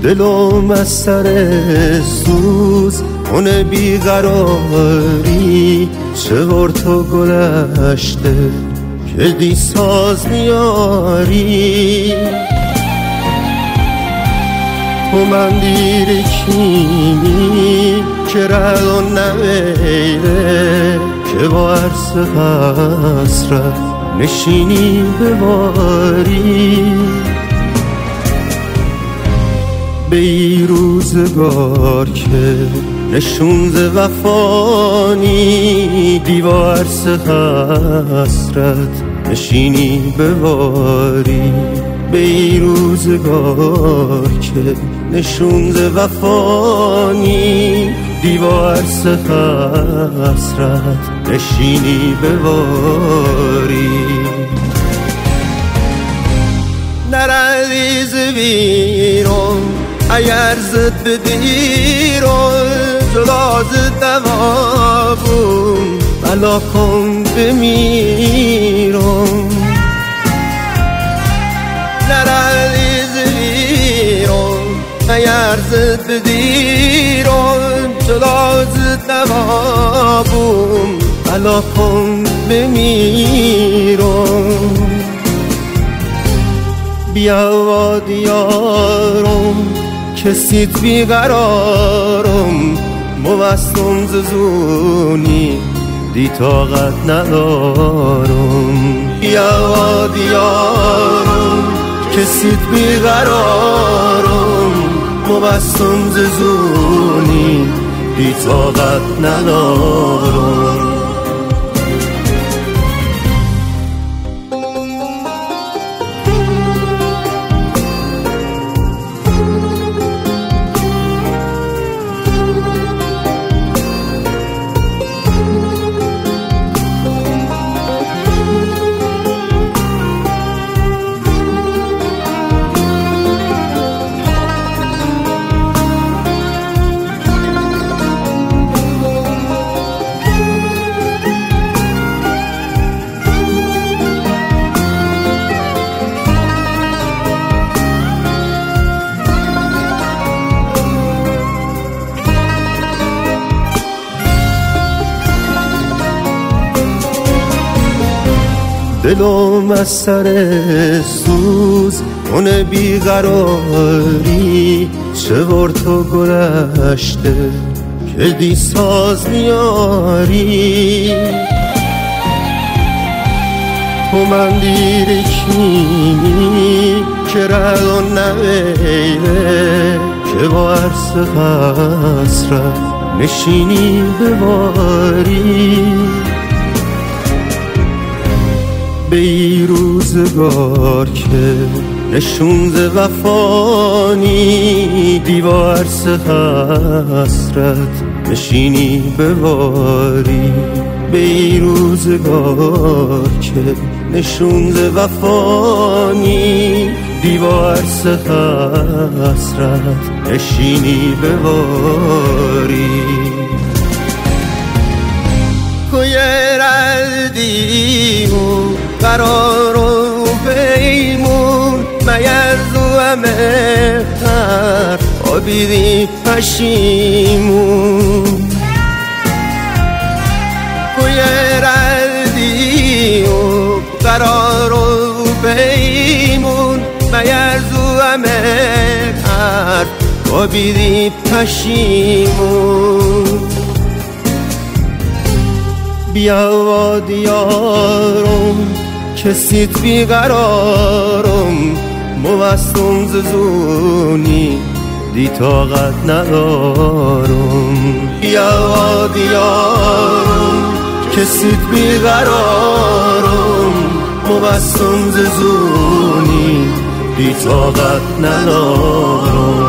دلم از سر سوز اون بیقراری چور تو گلشته که دی ساز میاری تو من دیر کینی که رد نمیره که با عرص حسرت نشینی بباری به ای روزگار که نشون ز وفانی دیوار عرص حسرت نشینی بباری به ای روزگار که نشون ز وفانی دیوار عرص حسرت نشینی بباری نردی ز ویران اگر زد بدیران جدا ز دوابون بلا کن بمیران نردی ز ویران اگر زد بدیران جدا ز دوابون بلا کن بمیران بیا و دیارم کسیت بیقرارم موستم ززونی دی طاقت ندارم بیا و دیارم کسیت بیقرارم موستم ززونی دی طاقت ندارم دلم از سر سوز اون بیقراری چور تو گلشته که دی ساز میاری تو من دیر کینی که رد نمیره که با عرص حسرت نشینی بباری به ای روزگار که نشون ز وفانی دیوار عرص حسرت نشینی بباری به ای روزگار که نشون ز وفانی دیوار عرص حسرت نشینی بباری کوی ردیمون قرار و پیمون میرزو مهتر آبیدی پشیمون کوی ردی و قرار و پیمون میرزو مهتر آبیدی پشیمون بیا و دیارم کسیت بیقرارم موستم ززونی دی طاقت ندارم بیا و دیارم کسیت بیقرارم موستم ززونی دی طاقت ندارم